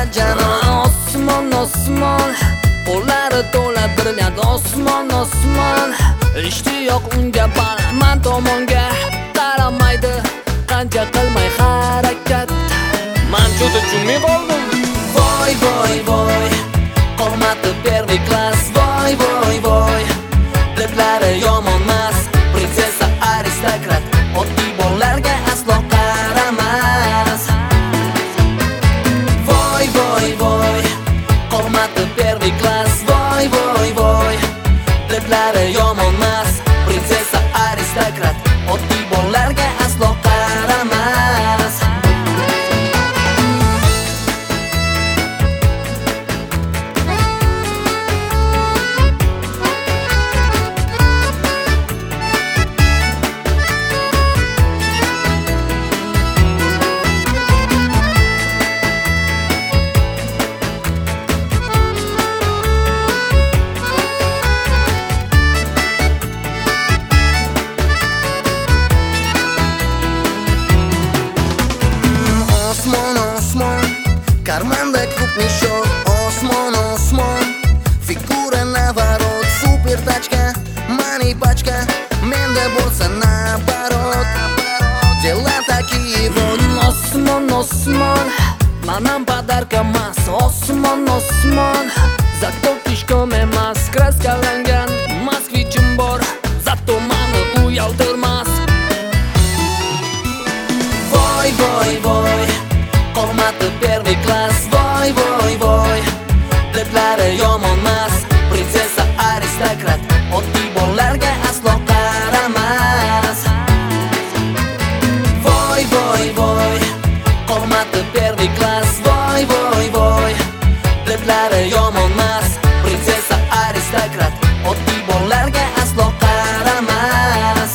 janon. Osmon osmon, qo'llari to'la brilliant. Osmon osmon, ishtiyoq unga man tomonga qaramaydi, qancha qilmay harakat. Men juda tushunmay qoldim. Voy voy voy, qomati первый klass. Voy voy voy, diplari yomonmas, prinsessa aristokrat, oddiy bolalarga aslo qaramas. Voy voy voy, qomati первый klass. Voy voy voy, diplari yomonmas, prinsessa aristokrat, oddiy bolalarga aslo qaramas. Карманда клуб мешок. Осмон, осмон, фигура наворот. Супер тачка, мани пачка, menda bo'lsa наоборот. Дела такие вот. Osmon osmon, manam podarka emas. Osmon osmon, zato pishkom emas. Kraskalangan moskvichim bor, zato mani uyaltirmas. Voy voy voy, qomati первый klass. Voy voy voy, diplari yomonmas, prinsessa aristokrat, oddiy bolalarga aslo qaramas. Voy voy voy, qomati первый klass. Voy voy voy, diplari yomonmas, prinsessa aristokrat, oddiy bolalarga aslo qaramas.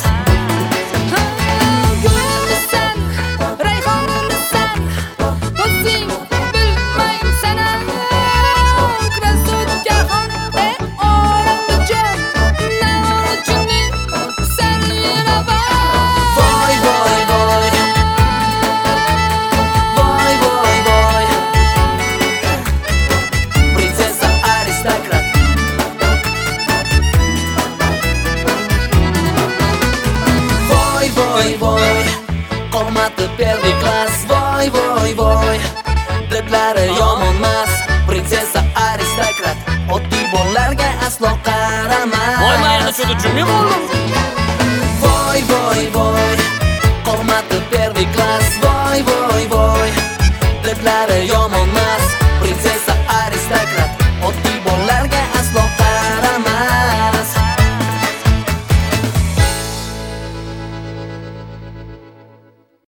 Voy voy, qomati первый klass. Voy voy voy, diplari yomonmas, prinsessa aristokrat, oddiy bolalarga aslo qaramas. Voy, men yana juda tushunmay qoldim. Voy voy voy, qomati первый klass. Voy voy voy, diplari yomonmas,